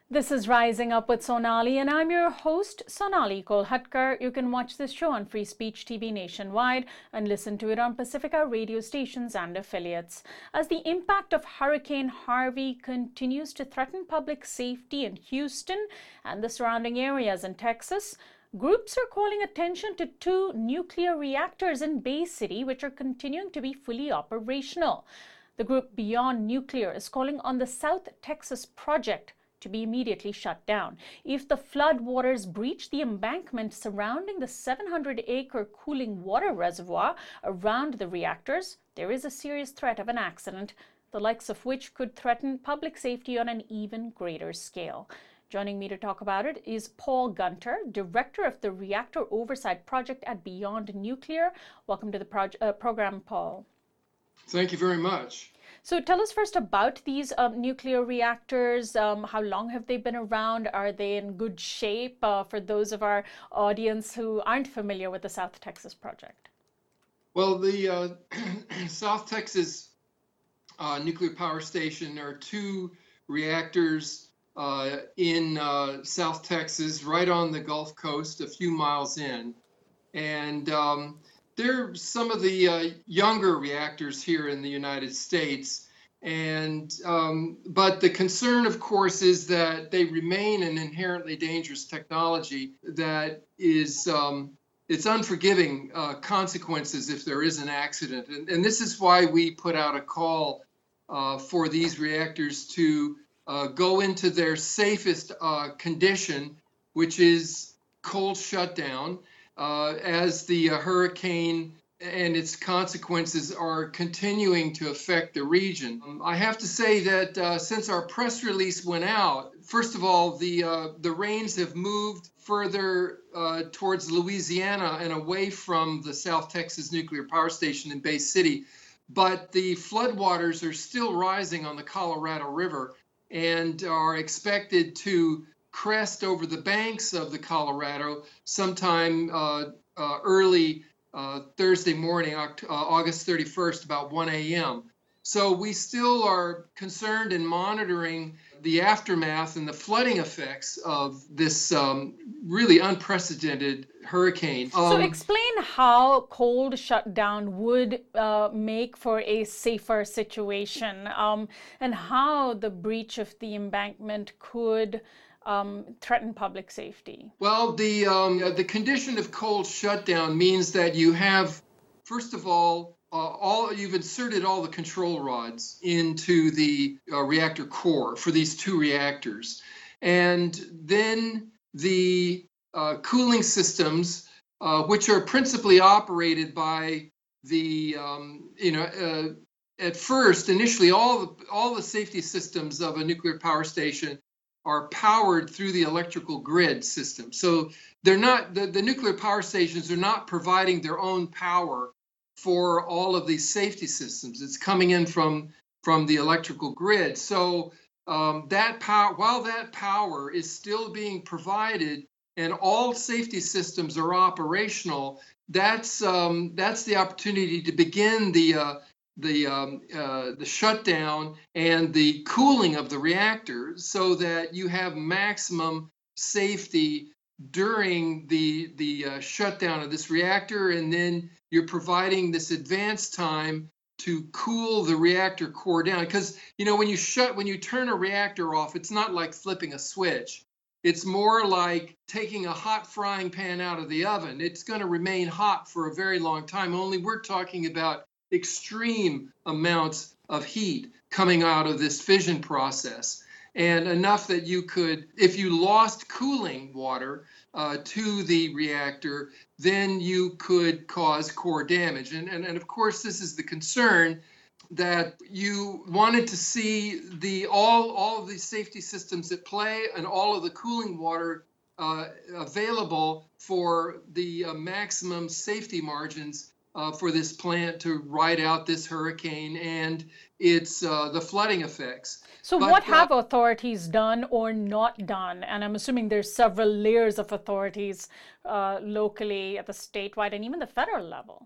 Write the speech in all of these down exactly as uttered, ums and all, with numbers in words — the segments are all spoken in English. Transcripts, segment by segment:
This is Rising Up with Sonali, and I'm your host, Sonali Kolhatkar. You can watch this show on Free Speech T V nationwide and listen to it on Pacifica radio stations and affiliates. As the impact of Hurricane Harvey continues to threaten public safety in Houston and the surrounding areas in Texas, groups are calling attention to two nuclear reactors in Bay City, which are continuing to be fully operational. The group Beyond Nuclear is calling on the South Texas project to be immediately shut down. If the floodwaters breach the embankment surrounding the seven hundred acre cooling water reservoir around the reactors, there is a serious threat of an accident, the likes of which could threaten public safety on an even greater scale. Joining me to talk about it is Paul Gunter, Director of the Reactor Oversight Project at Beyond Nuclear. Welcome to the prog- uh, program, Paul. Thank you very much. So tell us first about these um, nuclear reactors. Um, how long have they been around? Are they in good shape uh, for those of our audience who aren't familiar with the South Texas project? Well, the uh, South Texas uh, nuclear power station, there are two reactors uh, in uh, South Texas, right on the Gulf Coast, a few miles in. And um, they're some of the uh, younger reactors here in the United States. And um, but the concern, of course, is that they remain an inherently dangerous technology that is um, it's unforgiving uh, consequences if there is an accident. And, and this is why we put out a call uh, for these reactors to uh, go into their safest uh, condition, which is cold shutdown. Uh, as the uh, hurricane and its consequences are continuing to affect the region. Um, I have to say that uh, since our press release went out, first of all, the uh, the rains have moved further uh, towards Louisiana and away from the South Texas nuclear power station in Bay City, but the floodwaters are still rising on the Colorado River and are expected to crest over the banks of the Colorado sometime uh, uh, early uh, Thursday morning, uh, August thirty-first, about one a.m. So we still are concerned and monitoring the aftermath and the flooding effects of this um, really unprecedented hurricane. Um, so explain how cold shutdown would uh, make for a safer situation um, and how the breach of the embankment could Um, threaten public safety? Well, the um, the condition of cold shutdown means that you have, first of all, uh, all you've inserted all the control rods into the uh, reactor core for these two reactors, and then the uh, cooling systems, uh, which are principally operated by the um, you know. Uh, at first, initially, all the all the safety systems of a nuclear power station are powered through the electrical grid system. So they're not, the, the nuclear power stations are not providing their own power for all of these safety systems. It's coming in from, from the electrical grid. So um, that power, while that power is still being provided and all safety systems are operational, that's, um, that's the opportunity to begin the uh, the um, uh, the shutdown and the cooling of the reactor so that you have maximum safety during the the uh, shutdown of this reactor, and then you're providing this advance time to cool the reactor core down. Because you know when you shut when you turn a reactor off, it's not like flipping a switch. It's more like taking a hot frying pan out of the oven. It's going to remain hot for a very long time. Only we're talking about extreme amounts of heat coming out of this fission process, and enough that you could, if you lost cooling water uh, to the reactor, then you could cause core damage. And, and, and of course, this is the concern that you wanted to see the all, all of these safety systems at play and all of the cooling water uh, available for the uh, maximum safety margins Uh, for this plant to ride out this hurricane and its uh, the flooding effects. So but, what uh, have authorities done or not done? And I'm assuming there's several layers of authorities uh, locally at the statewide and even the federal level.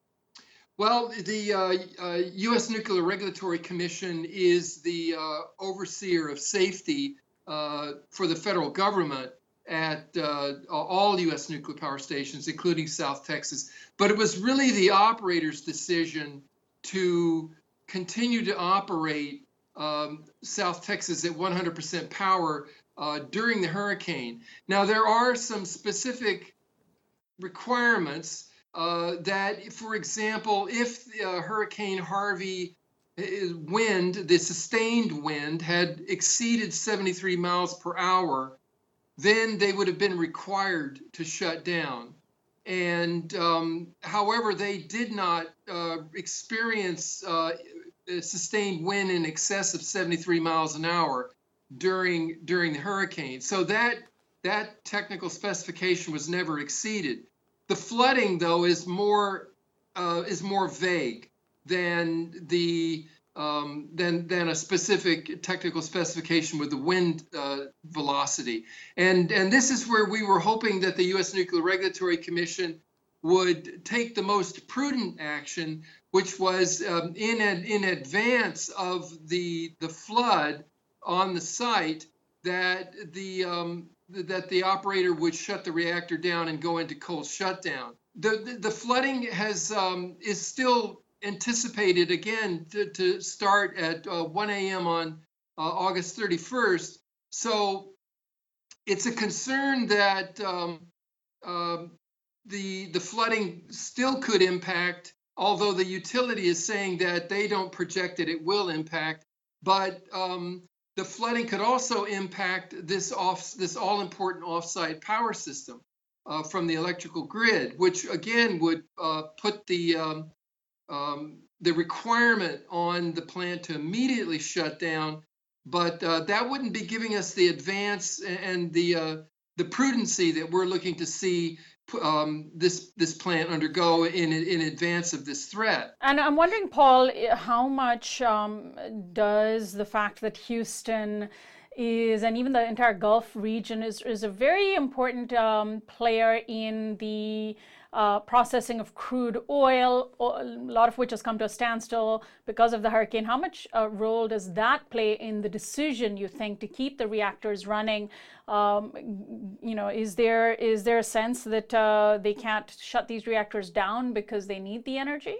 Well, the uh, uh, U S Nuclear Regulatory Commission is the uh, overseer of safety uh, for the federal government at uh, all U S nuclear power stations, including South Texas. But it was really the operator's decision to continue to operate um, South Texas at one hundred percent power uh, during the hurricane. Now, there are some specific requirements uh, that, for example, if uh, Hurricane Harvey wind, the sustained wind, had exceeded seventy-three miles per hour, then they would have been required to shut down. And um, however, they did not uh, experience uh, sustained wind in excess of seventy-three miles an hour during during the hurricane. So that that technical specification was never exceeded. The flooding, though, is more uh, is more vague than the um, than than a specific technical specification with the wind uh, velocity, and and this is where we were hoping that the U S Nuclear Regulatory Commission would take the most prudent action, which was um, in an, in advance of the the flood on the site, that the um, that the operator would shut the reactor down and go into cold shutdown. The the, the flooding has um, is still anticipated again to, to start at uh, one a m on uh, August thirty-first. So it's a concern that um, uh, the the flooding still could impact, although the utility is saying that they don't project that it will impact. But um, the flooding could also impact this off this all-important off-site power system uh, from the electrical grid, which again would uh, put the um, um, the requirement on the plant to immediately shut down. But uh, that wouldn't be giving us the advance and the uh, the prudency that we're looking to see um, this this plant undergo in in advance of this threat. And I'm wondering, Paul, how much um, does the fact that Houston is, and even the entire Gulf region is is a very important um, player in the Uh, processing of crude oil, a lot of which has come to a standstill because of the hurricane. How much uh, role does that play in the decision, you think, to keep the reactors running? Um, you know, is there is there a sense that uh, they can't shut these reactors down because they need the energy?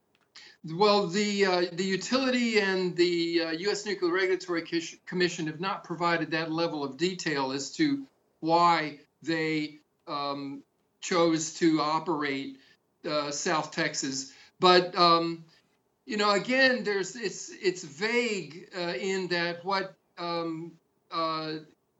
Well, the uh, the utility and the uh, U S Nuclear Regulatory Commission have not provided that level of detail as to why they um, chose to operate uh, South Texas. But um, you know, again, there's it's it's vague uh, in that what um, uh,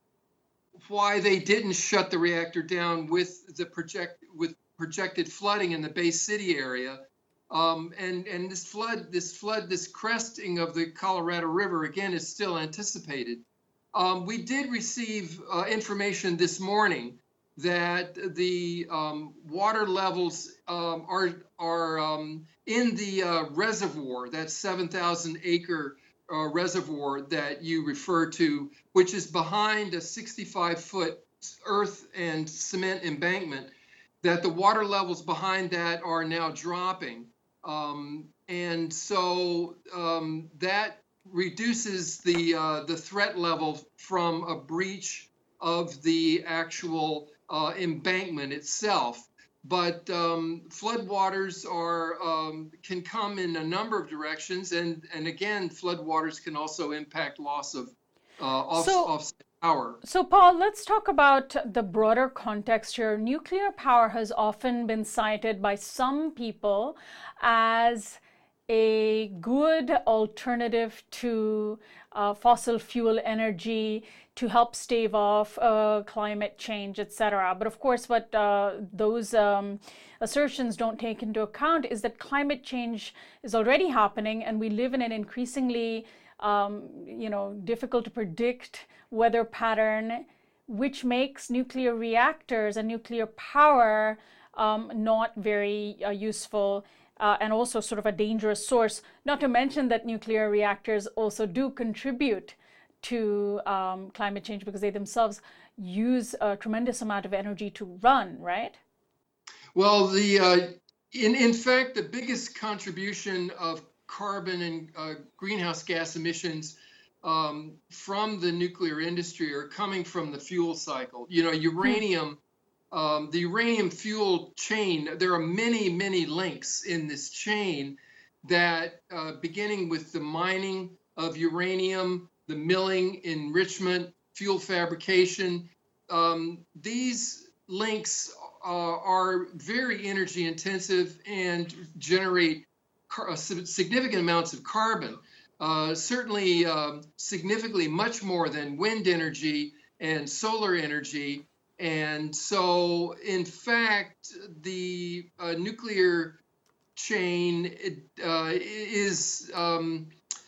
why they didn't shut the reactor down with the project with projected flooding in the Bay City area, um, and and this flood this flood this cresting of the Colorado River again is still anticipated. Um, we did receive uh, information this morning that the um, water levels um, are are um, in the uh, reservoir, that seven thousand acre uh, reservoir that you refer to, which is behind a sixty-five foot earth and cement embankment, that the water levels behind that are now dropping. Um, and so um, that reduces the, uh, the threat level from a breach of the actual Uh, embankment itself. But um, floodwaters are um, can come in a number of directions, and and again, floodwaters can also impact loss of uh, off, so, offset power. So, Paul, let's talk about the broader context here. Nuclear power has often been cited by some people as a good alternative to uh, fossil fuel energy to help stave off uh, climate change, et cetera. But of course, what uh, those um, assertions don't take into account is that climate change is already happening, and we live in an increasingly, um, you know, difficult to predict weather pattern, which makes nuclear reactors and nuclear power um, not very uh, useful. Uh, and also sort of a dangerous source, not to mention that nuclear reactors also do contribute to um, climate change because they themselves use a tremendous amount of energy to run, right? Well, the uh, in, in fact, the biggest contribution of carbon and uh, greenhouse gas emissions um, from the nuclear industry are coming from the fuel cycle. You know, uranium, um, the uranium fuel chain, there are many, many links in this chain that uh, beginning with the mining of uranium, the milling, enrichment, fuel fabrication, um, these links uh, are very energy intensive and generate car- significant amounts of carbon. Uh, certainly um, significantly much more than wind energy and solar energy. And so, in fact, the uh, nuclear chain uh, is um,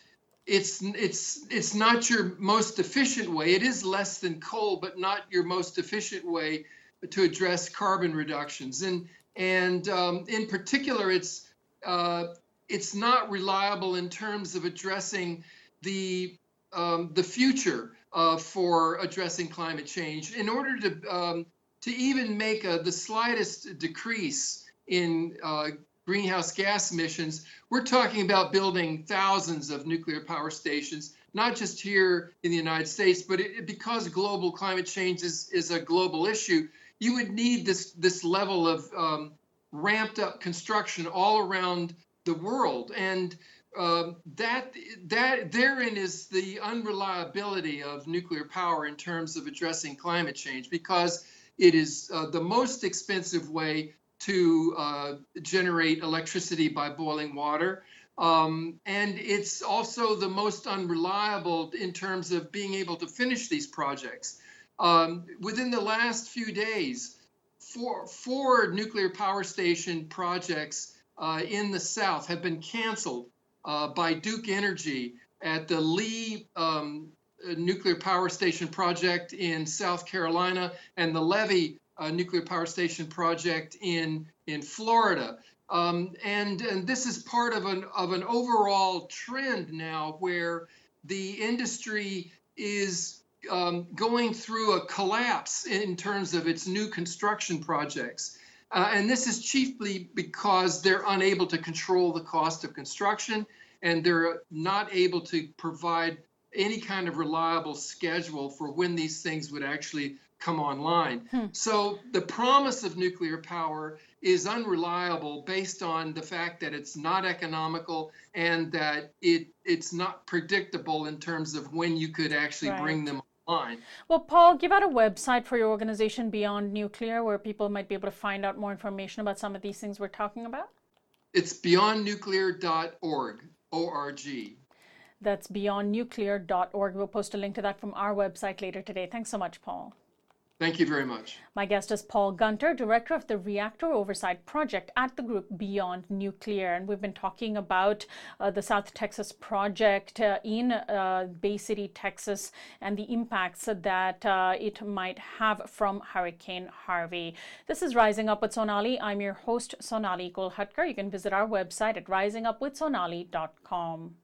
it's it's it's not your most efficient way. It is less than coal, but not your most efficient way to address carbon reductions. And and um, in particular, it's uh, it's not reliable in terms of addressing the um, the future uh, for addressing climate change. In order to um, to even make a, the slightest decrease in uh, greenhouse gas emissions, we're talking about building thousands of nuclear power stations, not just here in the United States, but it, because global climate change is, is a global issue, you would need this, this level of um, ramped up construction all around the world. And um, that, that therein is the unreliability of nuclear power in terms of addressing climate change, because it is uh, the most expensive way to uh, generate electricity by boiling water. Um, and it's also the most unreliable in terms of being able to finish these projects. Um, within the last few days, four, four nuclear power station projects uh, in the South have been canceled uh, by Duke Energy at the Lee um, nuclear power station project in South Carolina and the Levy Uh, nuclear power station project in in Florida, um, and and this is part of an of an overall trend now where the industry is um, going through a collapse in terms of its new construction projects, uh, and this is chiefly because they're unable to control the cost of construction, and they're not able to provide any kind of reliable schedule for when these things would actually come online. Hmm. So the promise of nuclear power is unreliable based on the fact that it's not economical and that it it's not predictable in terms of when you could actually right. bring them online. Well, Paul, give out a website for your organization, Beyond Nuclear, where people might be able to find out more information about some of these things we're talking about. It's beyond nuclear dot org, O R G. That's beyond nuclear dot org. We'll post a link to that from our website later today. Thanks so much, Paul. Thank you very much. My guest is Paul Gunter, Director of the Reactor Oversight Project at the group Beyond Nuclear. And we've been talking about uh, the South Texas project uh, in uh, Bay City, Texas, and the impacts that uh, it might have from Hurricane Harvey. This is Rising Up with Sonali. I'm your host, Sonali Kolhatkar. You can visit our website at rising up with sonali dot com.